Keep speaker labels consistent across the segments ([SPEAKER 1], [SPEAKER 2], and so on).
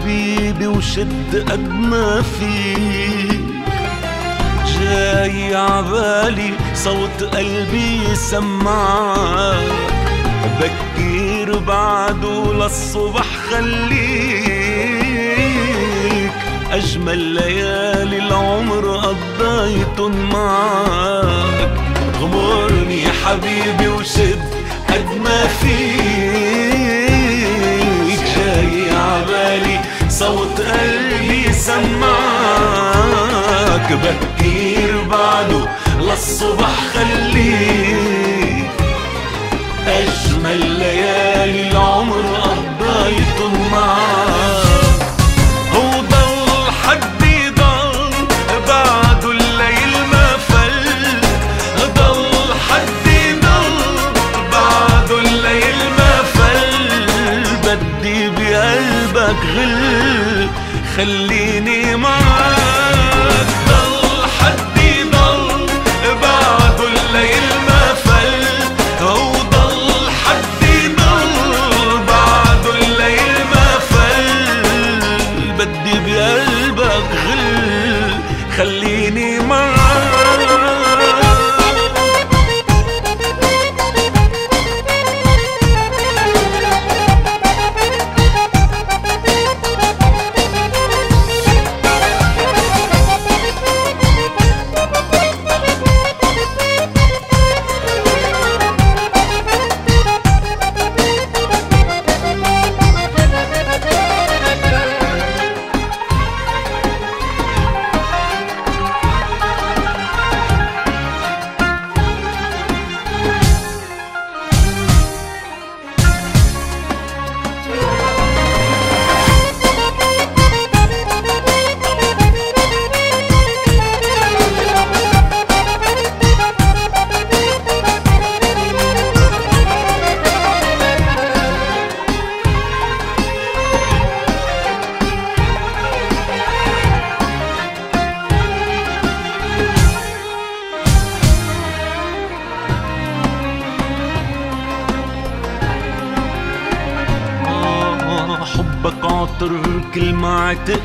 [SPEAKER 1] حبيبي وشد قد ما فيك، جاي عبالي صوت قلبي يسمعك، بكير بعده للصبح خليك، أجمل ليالي العمر قضيتن معك، غمرني يا حبيبي وشد قد ما فيك، جاي عبالي صوت قلبي سمعك، بكير بعده للصبح خليك، أجمل ليالي العمر قضيتن معك، وضل حدي ضل بعده الليل ما فل، ضل حدي ضل بعده الليل ما فل، بدي بقلبك غل خليني معك، ضل حدي ضل بعده الليل ما فل، وضل حدي ضل بعده الليل ما فل، بدي بقلبك غل خليني معك. حبك عطر كل ما عتق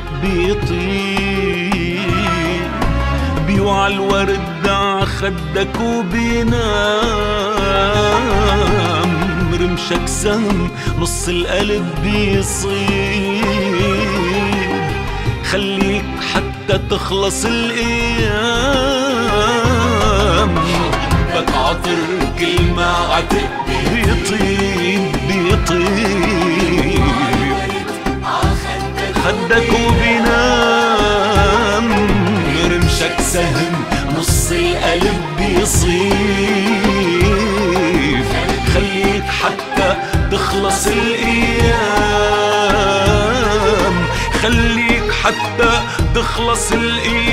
[SPEAKER 1] بيطير، بيوعى الورد ع خدك وبينام، رمشك سهم نص القلب بيصيب، خليك حتى تخلص الايام، حبك عطر كل ما عتق بيطيب خدك وبينام، رمشك سهم نص القلب بيصيب، خليك حتى تخلص الايام، خليك حتى تخلص الايام.